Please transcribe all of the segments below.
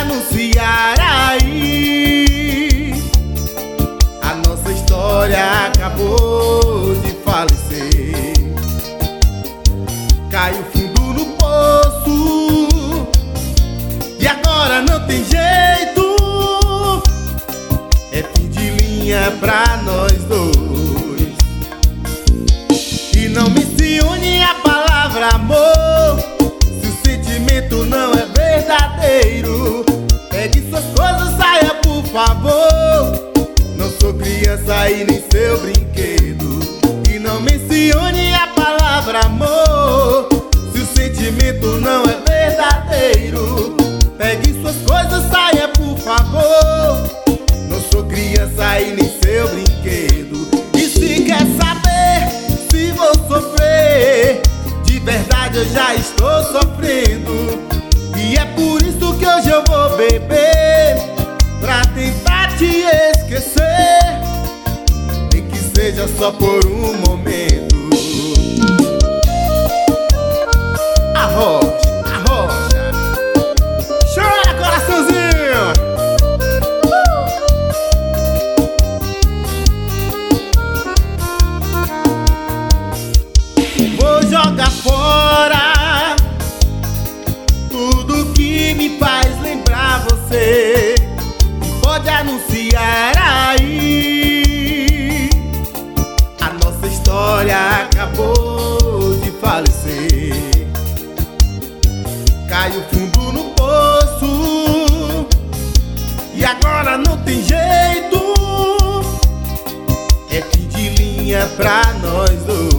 anunciar aí, a nossa história acabou de falecer. Caiu fundo no poço e agora não tem jeito. É fim de linha pra nós dois. E não mencione a palavra amor se o sentimento não é verdadeiro. Pegue suas coisas, saia por favor. Não sou criança e nem seu brinquedo. E não mencione a palavra amor se o sentimento não é verdadeiro. Pegue suas coisas, saia por favor. Não sou criança e nem seu brinquedo. E se quer saber se vou sofrer, de verdade eu já estou sofrendo. E é por isso que hoje eu vou beber, pra tentar te esquecer, nem que seja só por um momento. Arrocha, arrocha, chora coraçãozinho. Vou jogar fora tudo que me faz lembrar você. Pode anunciar aí, a nossa história acabou de falecer. Caiu fundo no poço e agora não tem jeito. É fim de linha pra nós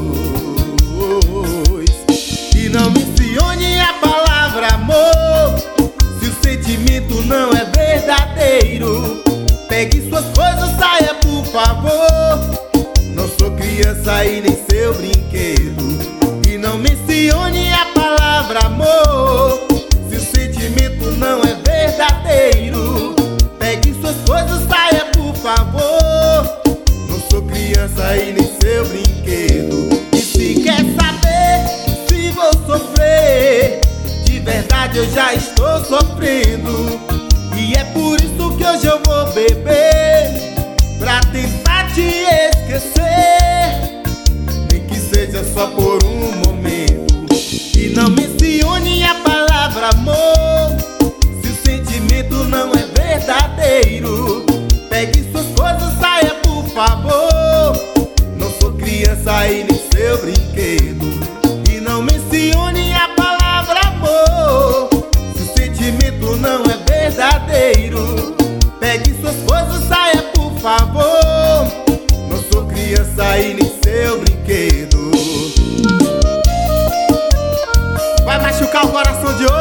dois. E não mencione a palavra amor se o sentimento não é verdadeiro. Pegue suas coisas, saia por favor. Não sou criança e nem seu brinquedo. E não mencione a palavra amor se o sentimento não é verdadeiro. Pegue suas coisas, saia por favor. Não sou criança e nem seu brinquedo. E se quer saber se vou sofrer, de verdade eu já estou sofrendo. E é por isso que hoje eu vou beber, pra tentar te esquecer, nem que seja só por um momento. E não mencione a palavra amor se o sentimento não é verdadeiro. Pegue suas coisas, saia por favor. Não sou criança e nem seu brinquedo. E não mencione a palavra amor se o sentimento não é verdadeiro. Pegue suas coisas, saia por favor. Não sou criança e nem seu brinquedo. Vai machucar o coração de hoje.